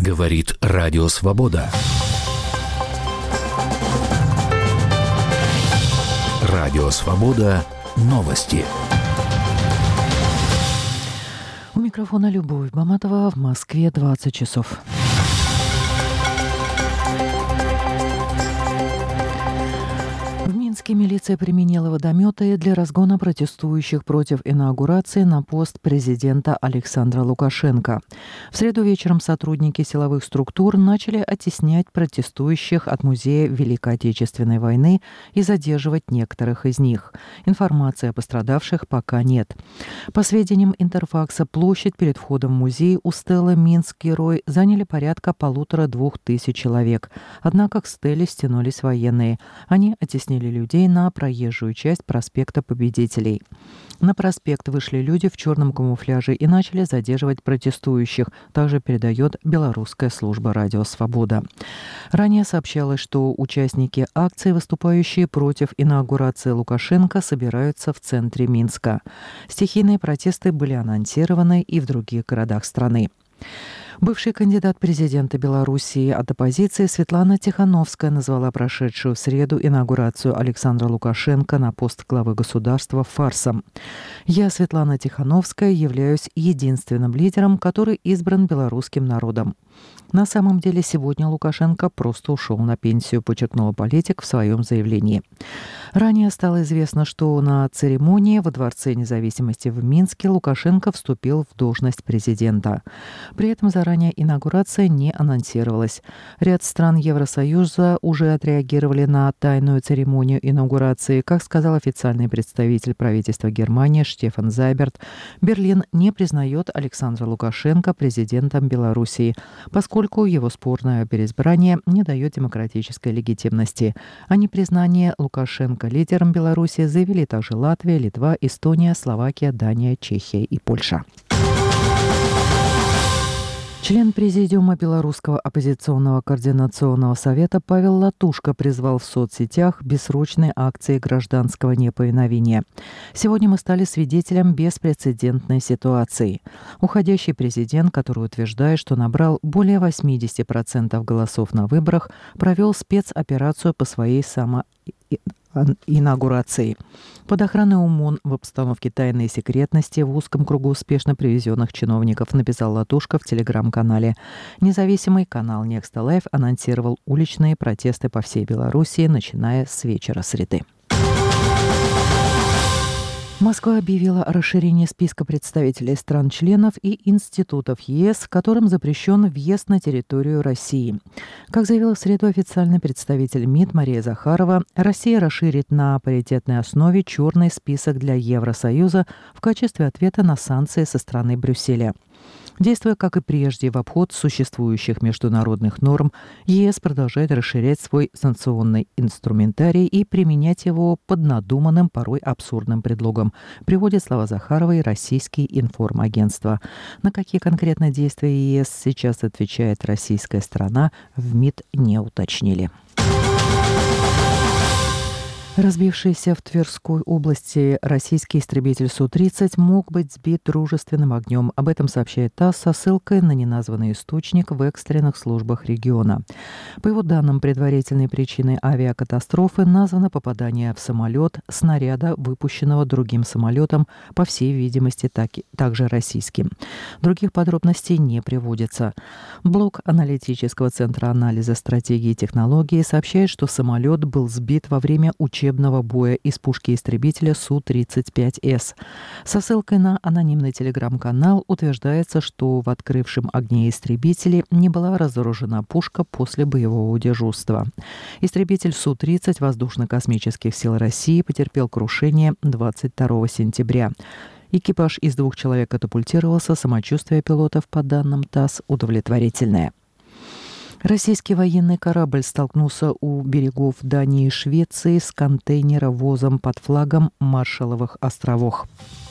Говорит Радио Свобода. Радио Свобода. Новости. У микрофона Любовь Баматова. В Москве 20 часов. В Минске милиция применила водометы для разгона протестующих против инаугурации на пост президента Александра Лукашенко. В среду вечером сотрудники силовых структур начали оттеснять протестующих от музея Великой Отечественной войны и задерживать некоторых из них. Информации о пострадавших пока нет. По сведениям Интерфакса, площадь перед входом в музей у стелы «Минск-Герой» заняли порядка 1500 человек. Однако к стеле стянулись военные. Они оттеснили людей на проезжую часть проспекта Победителей. На проспект вышли люди в черном камуфляже и начали задерживать протестующих, также передает белорусская служба «Радио Свобода». Ранее сообщалось, что участники акции, выступающие против инаугурации Лукашенко, собираются в центре Минска. Стихийные протесты были анонсированы и в других городах страны. Бывший кандидат президента Белоруссии от оппозиции Светлана Тихановская назвала прошедшую в среду инаугурацию Александра Лукашенко на пост главы государства фарсом. «Я, Светлана Тихановская, являюсь единственным лидером, который избран белорусским народом. На самом деле сегодня Лукашенко просто ушел на пенсию», подчеркнула политик в своем заявлении. Ранее стало известно, что на церемонии во Дворце независимости в Минске Лукашенко вступил в должность президента. При этом заранее инаугурация не анонсировалась. Ряд стран Евросоюза уже отреагировали на тайную церемонию инаугурации. Как сказал официальный представитель правительства Германии Штефан Зайберт, Берлин не признает Александра Лукашенко президентом Белоруссии, поскольку его спорное переизбрание не дает демократической легитимности. О непризнании Лукашенко лидером Беларуси заявили также Латвия, Литва, Эстония, Словакия, Дания, Чехия и Польша. Член Президиума Белорусского оппозиционного координационного совета Павел Латушко призвал в соцсетях бессрочной акции гражданского неповиновения. «Сегодня мы стали свидетелем беспрецедентной ситуации. Уходящий президент, который утверждает, что набрал более 80% голосов на выборах, провел спецоперацию по своей инаугурации. Под охраной ОМОН в обстановке тайной и секретности в узком кругу успешно привезенных чиновников», написал Латушко в телеграм-канале. Независимый канал Next Life анонсировал уличные протесты по всей Белоруссии, начиная с вечера среды. Москва объявила о расширении списка представителей стран-членов и институтов ЕС, которым запрещен въезд на территорию России. Как заявила в среду официальный представитель МИД Мария Захарова, Россия расширит на паритетной основе черный список для Евросоюза в качестве ответа на санкции со стороны Брюсселя. Действуя, как и прежде, в обход существующих международных норм, ЕС продолжает расширять свой санкционный инструментарий и применять его под надуманным, порой абсурдным предлогом, приводит слова Захаровой российские информагентства. На какие конкретно действия ЕС сейчас отвечает российская сторона, в МИД не уточнили. Разбившийся в Тверской области российский истребитель Су-30 мог быть сбит дружественным огнем. Об этом сообщает ТАСС со ссылкой на неназванный источник в экстренных службах региона. По его данным, предварительной причиной авиакатастрофы названо попадание в самолет снаряда, выпущенного другим самолетом, по всей видимости, также российским. Других подробностей не приводится. Блок аналитического центра анализа стратегии и технологий сообщает, что самолет был сбит во время учебного боя из пушки истребителя Су-35С. Со ссылкой на анонимный телеграм-канал утверждается, что в открывшем огне истребителе не была разоружена пушка после боевого дежурства. Истребитель Су-30 Воздушно-космических сил России потерпел крушение 22 сентября. Экипаж из 2 человек катапультировался, самочувствие пилотов, по данным ТАСС, удовлетворительное. Российский военный корабль столкнулся у берегов Дании и Швеции с контейнеровозом под флагом Маршалловых островов.